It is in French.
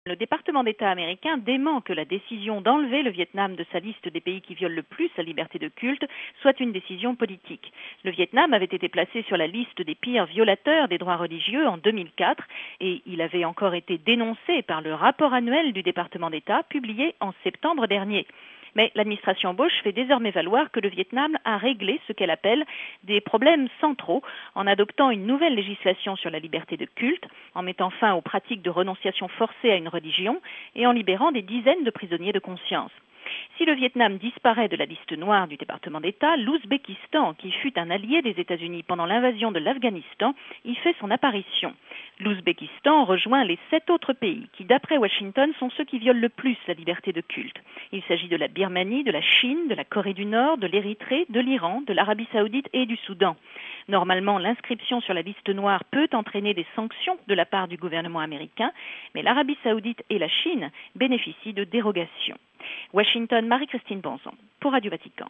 Le département d'État américain dément que la décision d'enlever le Vietnam de sa liste des pays qui violent le plus la liberté de culte soit une décision politique. Le Vietnam avait été placé sur la liste des pires violateurs des droits religieux en 2004 et il avait encore été dénoncé par le rapport annuel du département d'État publié en septembre dernier. Mais l'administration Bush fait désormais valoir que le Vietnam a réglé ce qu'elle appelle des problèmes centraux en adoptant une nouvelle législation sur la liberté de culte, en mettant fin aux pratiques de renonciation forcée à une religion et en libérant des dizaines de prisonniers de conscience. Si le Vietnam disparaît de la liste noire du département d'État, l'Ouzbékistan, qui fut un allié des États-Unis pendant l'invasion de l'Afghanistan, y fait son apparition. L'Ouzbékistan rejoint les 7 autres pays qui, d'après Washington, sont ceux qui violent le plus la liberté de culte. Il s'agit de la Birmanie, de la Chine, de la Corée du Nord, de l'Érythrée, de l'Iran, de l'Arabie saoudite et du Soudan. Normalement, l'inscription sur la liste noire peut entraîner des sanctions de la part du gouvernement américain, mais l'Arabie saoudite et la Chine bénéficient de dérogations. Washington, Marie-Christine Bonzon, pour Radio Vatican.